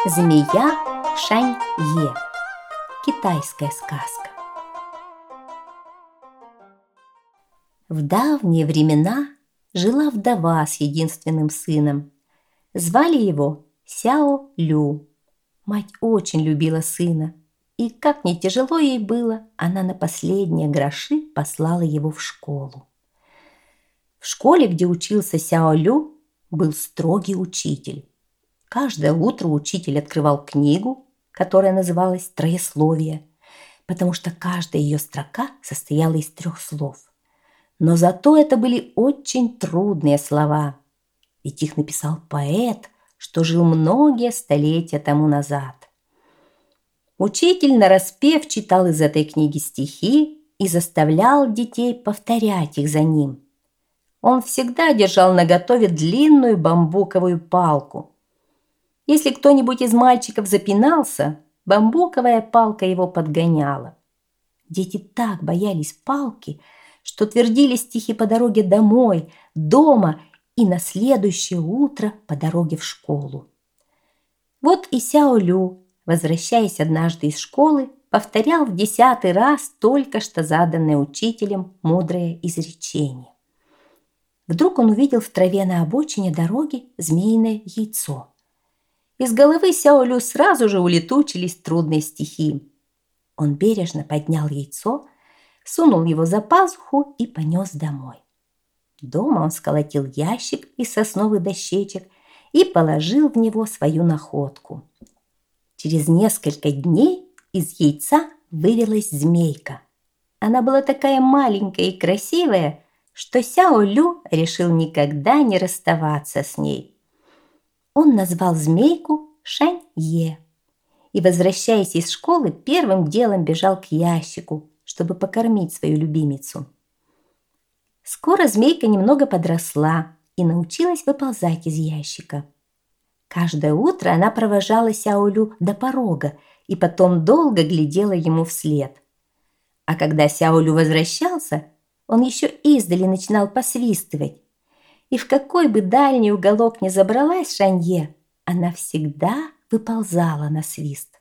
Змея Шань-Е. Китайская сказка. В давние времена жила вдова с единственным сыном. Звали его Сяо Лю. Мать очень любила сына, и как не тяжело ей было, она на последние гроши послала его в школу. В школе, где учился Сяо Лю, был строгий учитель. Каждое утро учитель открывал книгу, которая называлась «Троесловие», потому что каждая ее строка состояла из 3 слов. Но зато это были очень трудные слова, ведь их написал поэт, что жил многие столетия тому назад. Учитель нараспев читал из этой книги стихи и заставлял детей повторять их за ним. Он всегда держал наготове длинную бамбуковую палку. Если кто-нибудь из мальчиков запинался, бамбуковая палка его подгоняла. Дети так боялись палки, что твердили стихи по дороге домой, дома и на следующее утро по дороге в школу. Вот и Сяо Лю, возвращаясь однажды из школы, повторял в 10-й раз только что заданное учителем мудрое изречение. Вдруг он увидел в траве на обочине дороги змеиное яйцо. Из головы Сяо Лю сразу же улетучились трудные стихи. Он бережно поднял яйцо, сунул его за пазуху и понес домой. Дома он сколотил ящик из сосновых дощечек и положил в него свою находку. Через несколько дней из яйца вывелась змейка. Она была такая маленькая и красивая, что Сяо Лю решил никогда не расставаться с ней. Он назвал змейку Шань-Е и, возвращаясь из школы, первым делом бежал к ящику, чтобы покормить свою любимицу. Скоро змейка немного подросла и научилась выползать из ящика. Каждое утро она провожала Сяо Лю до порога и потом долго глядела ему вслед. А когда Сяо Лю возвращался, он еще издали начинал посвистывать. И в какой бы дальний уголок ни забралась Шань-Е, она всегда выползала на свист.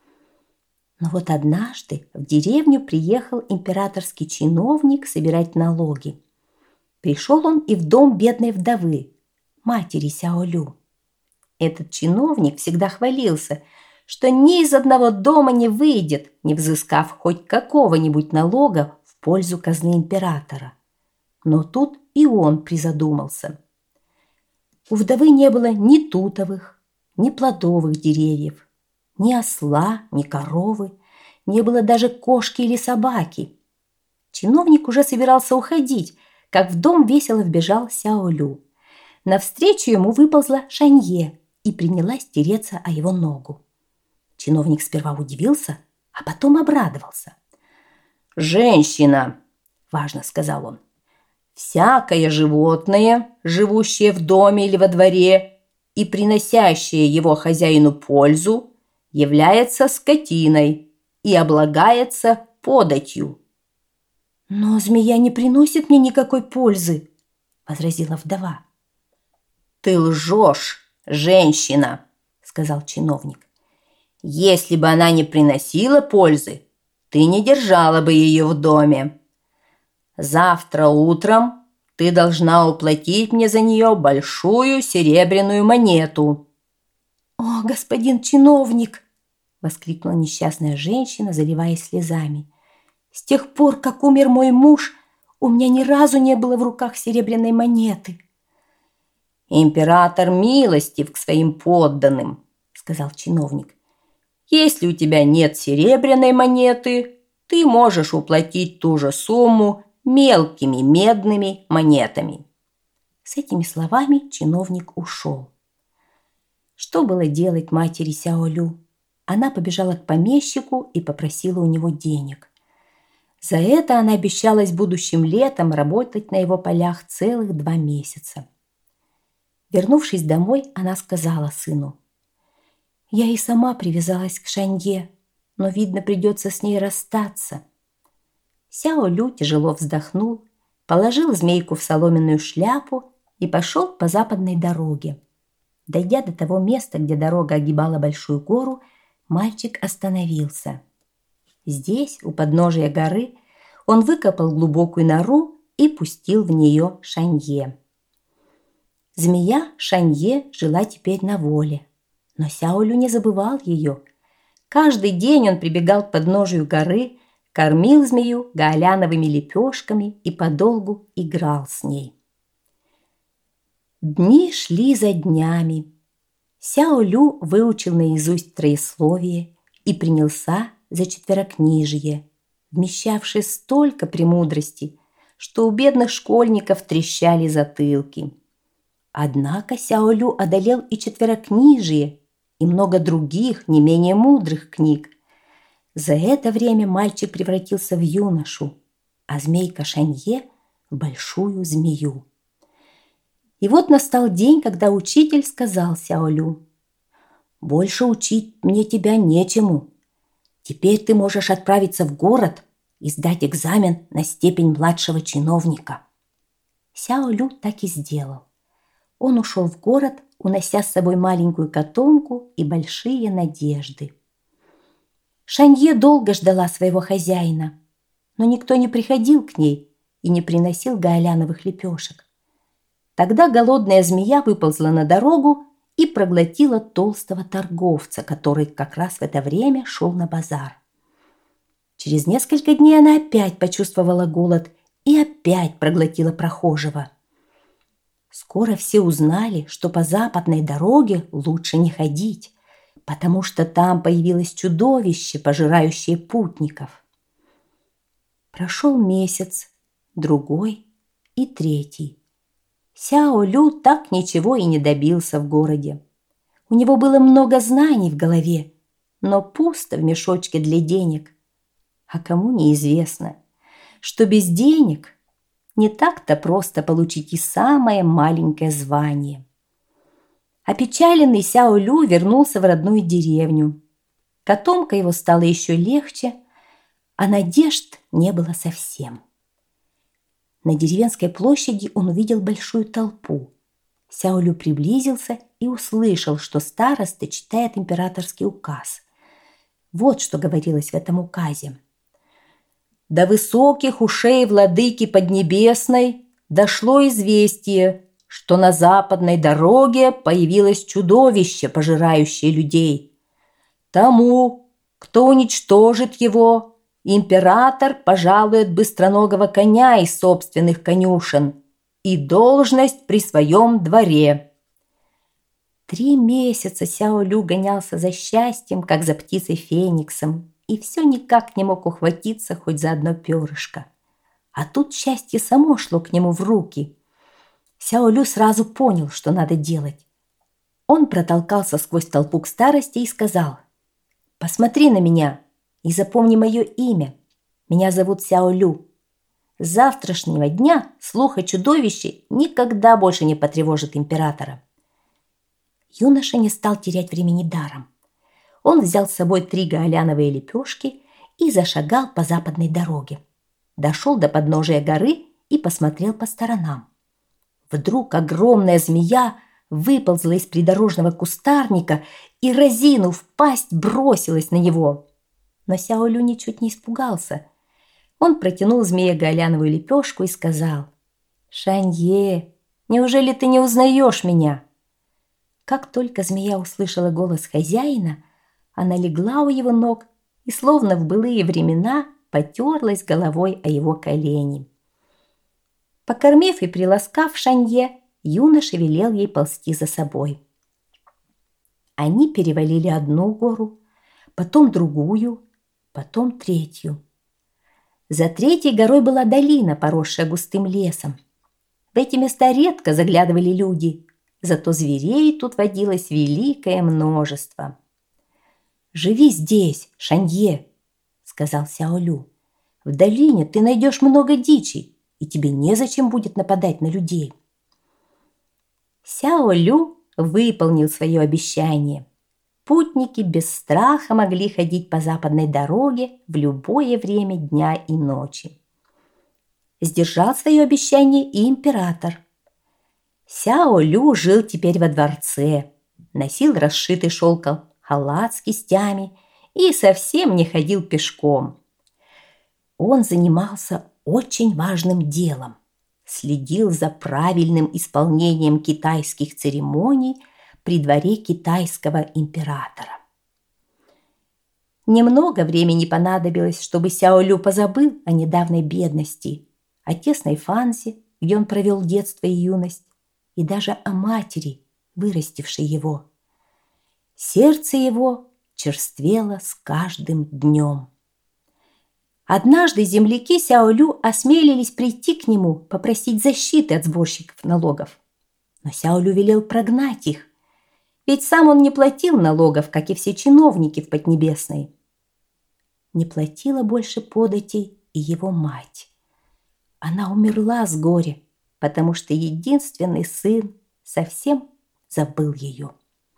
Но вот однажды в деревню приехал императорский чиновник собирать налоги. Пришел он и в дом бедной вдовы, матери Сяо Лю. Этот чиновник всегда хвалился, что ни из одного дома не выйдет, не взыскав хоть какого-нибудь налога в пользу казны императора. Но тут и он призадумался. У вдовы не было ни тутовых, ни плодовых деревьев, ни осла, ни коровы, не было даже кошки или собаки. Чиновник уже собирался уходить, как в дом весело вбежал Сяо Лю. Навстречу ему выползла Шань-Е и принялась тереться о его ногу. Чиновник сперва удивился, а потом обрадовался. «Женщина!» – важно сказал он. «Всякое животное, живущее в доме или во дворе и приносящее его хозяину пользу, является скотиной и облагается податью». «Но змея не приносит мне никакой пользы», – возразила вдова. «Ты лжешь, женщина», – сказал чиновник. «Если бы она не приносила пользы, ты не держала бы ее в доме. Завтра утром ты должна уплатить мне за нее большую серебряную монету». «О, господин чиновник!» – воскликнула несчастная женщина, заливаясь слезами. «С тех пор, как умер мой муж, у меня ни разу не было в руках серебряной монеты». «Император милостив к своим подданным», – сказал чиновник. «Если у тебя нет серебряной монеты, ты можешь уплатить ту же сумму мелкими медными монетами». С этими словами чиновник ушел. Что было делать матери Сяо Лю? Она побежала к помещику и попросила у него денег. За это она обещалась будущим летом работать на его полях целых 2 месяца. Вернувшись домой, она сказала сыну: «Я и сама привязалась к Шань-Е, но, видно, придется с ней расстаться». Сяо Лю тяжело вздохнул, положил змейку в соломенную шляпу и пошел по западной дороге. Дойдя до того места, где дорога огибала большую гору, мальчик остановился. Здесь, у подножия горы, он выкопал глубокую нору и пустил в нее Шанье. Змея Шанье жила теперь на воле, но Сяолю не забывал ее. Каждый день он прибегал к подножию горы, кормил змею гаоляновыми лепешками и подолгу играл с ней. Дни шли за днями. Сяолю выучил наизусть троесловие и принялся за четверокнижие, вмещавшее столько премудростей, что у бедных школьников трещали затылки. Однако Сяолю одолел и четверокнижие, и много других, не менее мудрых книг. За это время мальчик превратился в юношу, а змейка Шанье в большую змею. И вот настал день, когда учитель сказал Сяолю: «Больше учить мне тебя нечему. Теперь ты можешь отправиться в город и сдать экзамен на степень младшего чиновника». Сяолю так и сделал. Он ушел в город, унося с собой маленькую котомку и большие надежды. Шанье долго ждала своего хозяина, но никто не приходил к ней и не приносил гаоляновых лепешек. Тогда голодная змея выползла на дорогу и проглотила толстого торговца, который как раз в это время шел на базар. Через несколько дней она опять почувствовала голод и опять проглотила прохожего. Скоро все узнали, что по западной дороге лучше не ходить, потому что там появилось чудовище, пожирающее путников. Прошел месяц, другой и третий. Сяолю так ничего и не добился в городе. У него было много знаний в голове, но пусто в мешочке для денег. А кому неизвестно, что без денег не так-то просто получить и самое маленькое звание. Опечаленный Сяолю вернулся в родную деревню. Котомка его стала еще легче, а надежд не было совсем. На деревенской площади он увидел большую толпу. Сяолю приблизился и услышал, что староста читает императорский указ. Вот что говорилось в этом указе. До высоких ушей владыки Поднебесной дошло известие, что на западной дороге появилось чудовище, пожирающее людей. Тому, кто уничтожит его, император пожалует быстроногого коня из собственных конюшен и должность при своем дворе. 3 месяца Сяолю гонялся за счастьем, как за птицей Фениксом, и все никак не мог ухватиться хоть за одно перышко. А тут счастье само шло к нему в руки. Сяолю сразу понял, что надо делать. Он протолкался сквозь толпу к старости и сказал: «Посмотри на меня и запомни мое имя. Меня зовут Сяолю. С завтрашнего дня слух о чудовище никогда больше не потревожит императора». Юноша не стал терять времени даром. Он взял с собой 3 гаоляновые лепешки и зашагал по западной дороге. Дошел до подножия горы и посмотрел по сторонам. Вдруг огромная змея выползла из придорожного кустарника и, разинув пасть, бросилась на него. Но Сяолю ничуть не испугался. Он протянул змее гаоляновую лепешку и сказал: «Шанье, неужели ты не узнаешь меня?» Как только змея услышала голос хозяина, она легла у его ног и, словно в былые времена, потерлась головой о его колени. Покормив и приласкав Шанье, юноша велел ей ползти за собой. Они перевалили одну гору, потом другую, потом третью. За третьей горой была долина, поросшая густым лесом. В эти места редко заглядывали люди, зато зверей тут водилось великое множество. «Живи здесь, Шанье», — сказал Сяолю. «В долине ты найдешь много дичи, и тебе незачем будет нападать на людей». Сяолю выполнил свое обещание. Путники без страха могли ходить по западной дороге в любое время дня и ночи. Сдержал свое обещание и император. Сяолю жил теперь во дворце, носил расшитый шелком халат с кистями и совсем не ходил пешком. Он занимался очень важным делом, следил за правильным исполнением китайских церемоний при дворе китайского императора. Немного времени понадобилось, чтобы Сяо Лю позабыл о недавней бедности, о тесной Фанзе, где он провел детство и юность, и даже о матери, вырастившей его. Сердце его черствело с каждым днем. Однажды земляки Сяо Лю осмелились прийти к нему попросить защиты от сборщиков налогов. Но Сяо Лю велел прогнать их, ведь сам он не платил налогов, как и все чиновники в Поднебесной. Не платила больше податей и его мать. Она умерла с горя, потому что единственный сын совсем забыл ее.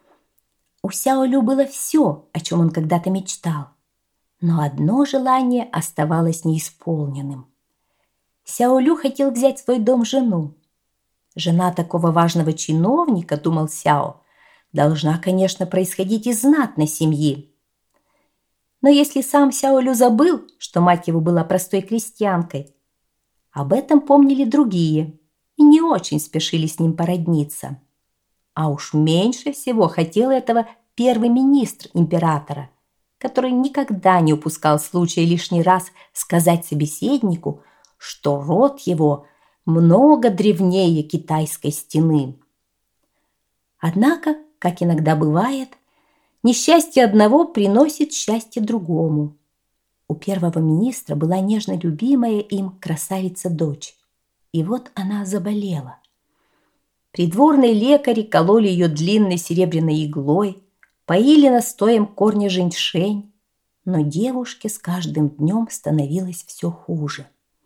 У Сяо Лю было все, о чем он когда-то мечтал, но одно желание оставалось неисполненным. Сяо Лю хотел взять в свой дом жену. Жена такого важного чиновника, думал Сяо, должна, конечно, происходить из знатной семьи. Но если сам Сяо Лю забыл, что мать его была простой крестьянкой, об этом помнили другие и не очень спешили с ним породниться. А уж меньше всего хотел этого первый министр императора, который никогда не упускал случая лишний раз сказать собеседнику, что род его много древнее китайской стены. Однако, как иногда бывает, несчастье одного приносит счастье другому. У первого министра была нежно любимая им красавица-дочь, и вот она заболела. Придворные лекари кололи ее длинной серебряной иглой, поили настоем корня женьшень, но девушке с каждым днем становилось все хуже.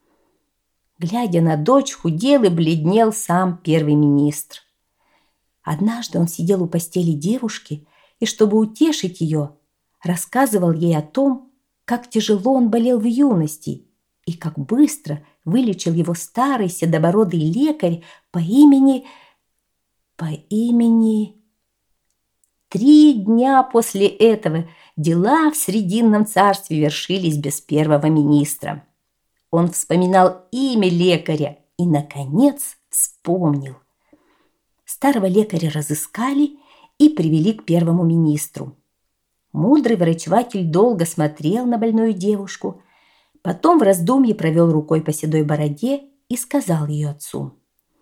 Глядя на дочь, худел и бледнел сам первый министр. Однажды он сидел у постели девушки и, чтобы утешить ее, рассказывал ей о том, как тяжело он болел в юности и как быстро вылечил его старый седобородый лекарь по имени... 3 дня после этого дела в Срединном царстве вершились без первого министра. Он вспоминал имя лекаря и, наконец, вспомнил. Старого лекаря разыскали и привели к первому министру. Мудрый врачеватель долго смотрел на больную девушку, потом в раздумье провел рукой по седой бороде и сказал ее отцу: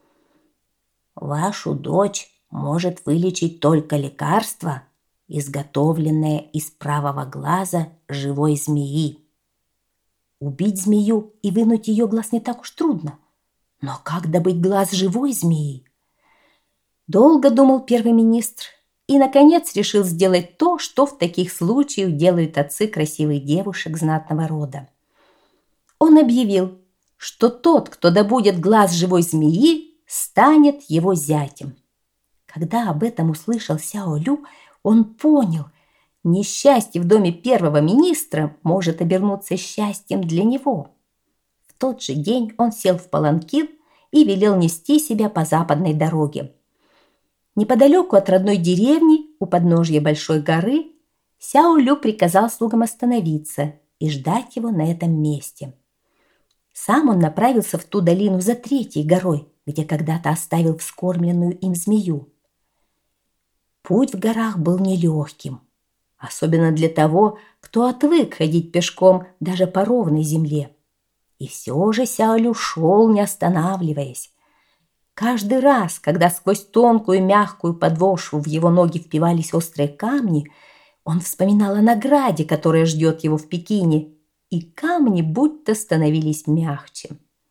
«Вашу дочь может вылечить только лекарство, изготовленное из правого глаза живой змеи. Убить змею и вынуть ее глаз не так уж трудно. Но как добыть глаз живой змеи?» Долго думал первый министр и, наконец, решил сделать то, что в таких случаях делают отцы красивых девушек знатного рода. Он объявил, что тот, кто добудет глаз живой змеи, станет его зятем. Когда об этом услышал Сяо Лю, он понял, несчастье в доме первого министра может обернуться счастьем для него. В тот же день он сел в паланкин и велел нести себя по западной дороге. Неподалеку от родной деревни, у подножья большой горы, Сяо Лю приказал слугам остановиться и ждать его на этом месте. Сам он направился в ту долину за 3-й горой, где когда-то оставил вскормленную им змею. Путь в горах был нелегким, особенно для того, кто отвык ходить пешком даже по ровной земле. И все же Сяо Лю шел, не останавливаясь. Каждый раз, когда сквозь тонкую мягкую подошву в его ноги впивались острые камни, он вспоминал о награде, которая ждет его в Пекине, и камни будто становились мягче.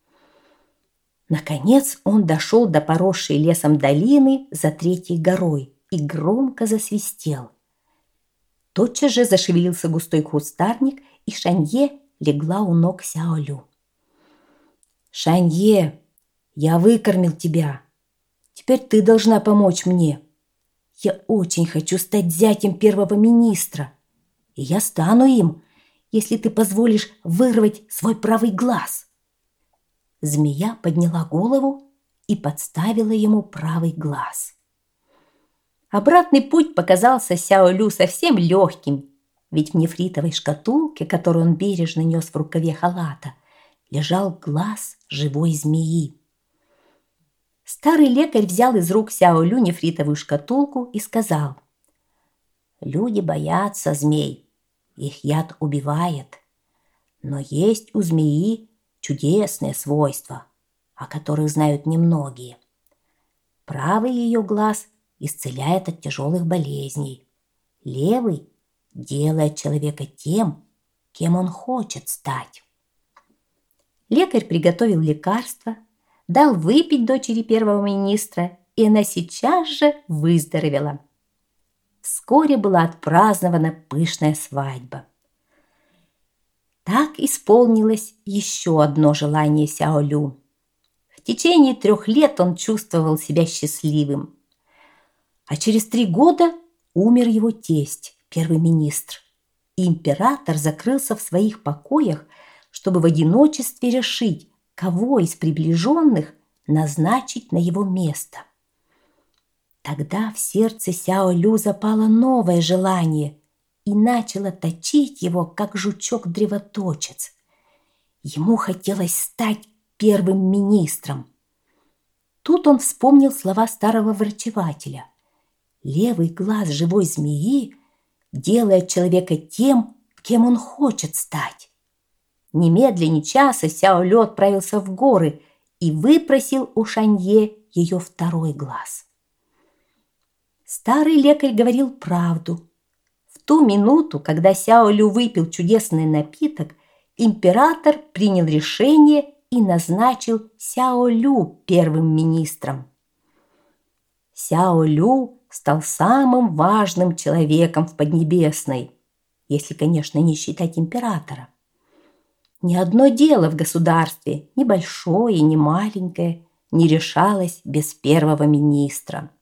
Наконец он дошел до поросшей лесом долины за 3-й горой и громко засвистел. Тотчас же зашевелился густой кустарник, и Шанье легла у ног Сяо Лю. «Шанье, я выкормил тебя. Теперь ты должна помочь мне. Я очень хочу стать зятем первого министра, и я стану им, если ты позволишь вырвать свой правый глаз». Змея подняла голову и подставила ему правый глаз. Обратный путь показался Сяо Лю совсем легким, ведь в нефритовой шкатулке, которую он бережно нес в рукаве халата, лежал глаз живой змеи. Старый лекарь взял из рук Сяо Лю нефритовую шкатулку и сказал: «Люди боятся змей, их яд убивает, но есть у змеи чудесные свойства, о которых знают немногие. Правый ее глаз исцеляет от тяжелых болезней, левый делает человека тем, кем он хочет стать». Лекарь приготовил лекарство, дал выпить дочери первого министра, и она сейчас же выздоровела. Вскоре была отпразднована пышная свадьба. Так исполнилось еще одно желание Сяо Лю. В течение 3 лет он чувствовал себя счастливым. А через 3 года умер его тесть, первый министр, и император закрылся в своих покоях, чтобы в одиночестве решить, кого из приближенных назначить на его место. Тогда в сердце Сяо Лю запало новое желание и начало точить его, как жучок-древоточец. Ему хотелось стать первым министром. Тут он вспомнил слова старого врачевателя: «Левый глаз живой змеи делает человека тем, кем он хочет стать». Немедленно ни часа Сяо Лю отправился в горы и выпросил у Шанье ее второй глаз. Старый лекарь говорил правду. В ту минуту, когда Сяо Лю выпил чудесный напиток, император принял решение и назначил Сяо Лю первым министром. Сяо Лю стал самым важным человеком в Поднебесной, если, конечно, не считать императора. Ни одно дело в государстве, ни большое, ни маленькое, не решалось без первого министра.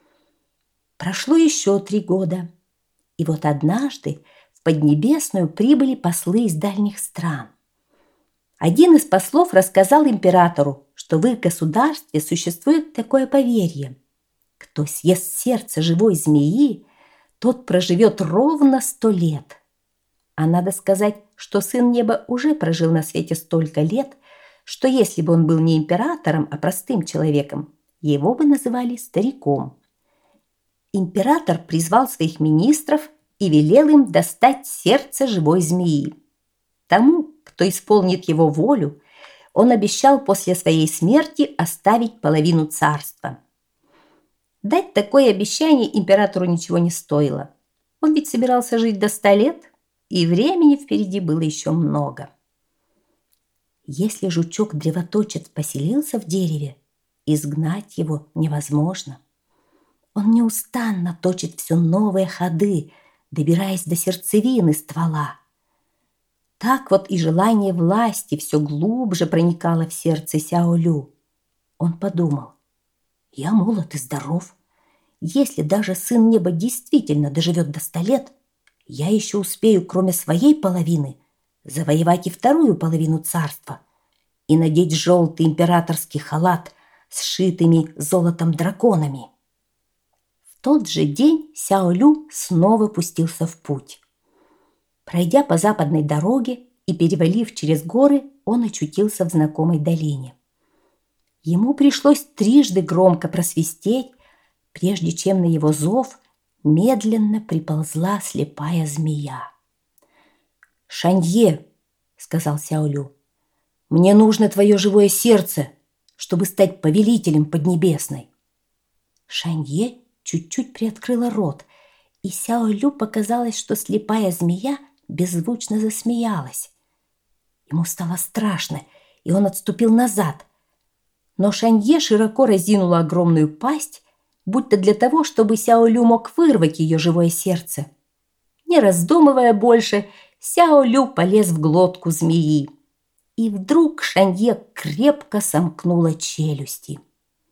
Прошло еще 3 года, и вот однажды в Поднебесную прибыли послы из дальних стран. Один из послов рассказал императору, что в их государстве существует такое поверье: кто съест сердце живой змеи, тот проживет ровно 100 лет. А надо сказать, что Сын Неба уже прожил на свете столько лет, что если бы он был не императором, а простым человеком, его бы называли стариком. Император призвал своих министров и велел им достать сердце живой змеи. Тому, кто исполнит его волю, он обещал после своей смерти оставить половину царства. Дать такое обещание императору ничего не стоило. Он ведь собирался жить до 100 лет, и времени впереди было еще много. Если жучок-древоточец поселился в дереве, изгнать его невозможно. Он неустанно точит все новые ходы, добираясь до сердцевины ствола. Так вот и желание власти все глубже проникало в сердце Сяо Лю. Он подумал: я молод и здоров. Если даже Сын Неба действительно доживет до 100 лет, я еще успею, кроме своей половины, завоевать и вторую половину царства и надеть желтый императорский халат с сшитыми золотом драконами. В тот же день Сяо Лю снова пустился в путь. Пройдя по западной дороге и перевалив через горы, он очутился в знакомой долине. Ему пришлось 3 громко просвистеть, прежде чем на его зов медленно приползла слепая змея. «Шанье», — сказал Сяо Лю, — «мне нужно твое живое сердце, чтобы стать повелителем Поднебесной». Шанье чуть-чуть приоткрыла рот, и Сяо Лю показалось, что слепая змея беззвучно засмеялась. Ему стало страшно, и он отступил назад. Но Шанье широко разинула огромную пасть, будто для того, чтобы Сяо Лю мог вырвать ее живое сердце. Не раздумывая больше, Сяо Лю полез в глотку змеи. И вдруг Шанье крепко сомкнула челюсти.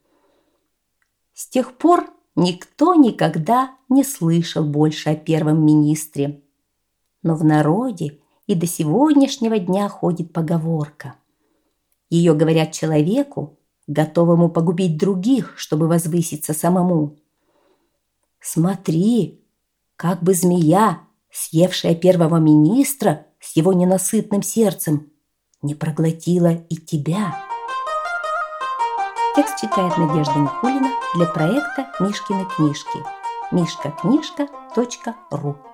С тех пор никто никогда не слышал больше о первом министре. Но в народе и до сегодняшнего дня ходит поговорка. Ее говорят человеку, готовому погубить других, чтобы возвыситься самому. Смотри, как бы змея, съевшая первого министра с его ненасытным сердцем, не проглотила и тебя. Текст читает Надежда Никулина для проекта «Мишкины книжки» mishkaknижка.ру.